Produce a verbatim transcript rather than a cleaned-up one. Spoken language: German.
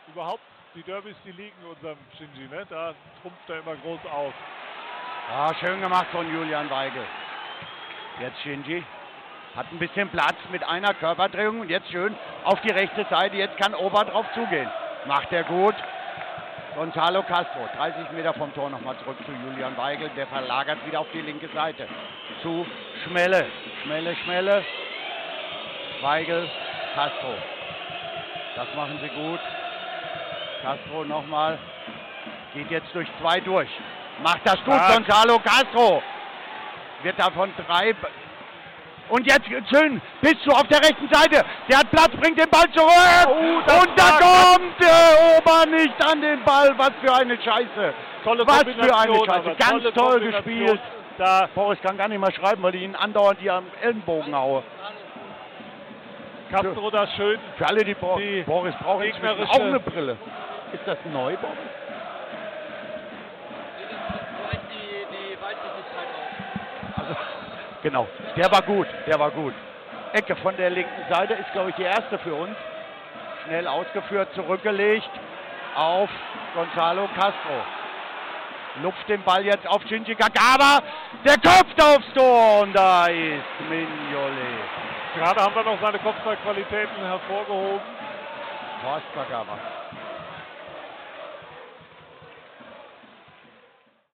überhaupt die Derbys, die liegen unserem Shinji, ne? Da trumpft er immer groß auf. Ja, schön gemacht von Julian Weigel. Jetzt Shinji. Hat ein bisschen Platz mit einer Körperdrehung und jetzt schön auf die rechte Seite. Jetzt kann Ober drauf zugehen. Macht er gut. Gonzalo Castro, dreißig Meter vom Tor nochmal zurück zu Julian Weigel. Der verlagert wieder auf die linke Seite. Zu Schmelle. Schmelle, Schmelle. Weigel, Castro. Das machen sie gut. Castro nochmal. Geht jetzt durch zwei durch. Macht das gut, Ja. Gonzalo Castro. Wird davon drei. Und jetzt schön, bist du auf der rechten Seite. Der hat Platz, bringt den Ball zurück. Oh, das und da war- kommt der Ober nicht an den Ball. Was für eine Scheiße. Tolle Was für eine Kombination, Scheiße. aber Ganz tolle toll Kombination. gespielt. Da Boris kann gar nicht mal schreiben, weil ich ihn andauernd hier am Ellenbogen haue. Castro da schön. Für alle, die, Bo Die Boris braucht inzwischen gegnerische- auch eine Brille. Ist das neu, Boris? Die, die Weitsichtigkeit auch. Also, genau, der war gut, der war gut. Ecke von der linken Seite ist, glaube ich, die erste für uns. Schnell ausgeführt, zurückgelegt auf Gonzalo Castro. Lupft den Ball jetzt auf Shinji Kagawa. Der köpft aufs Tor und da ist Mignolet. Gerade haben wir noch seine Kopfballqualitäten hervorgehoben. Horst Kagawa.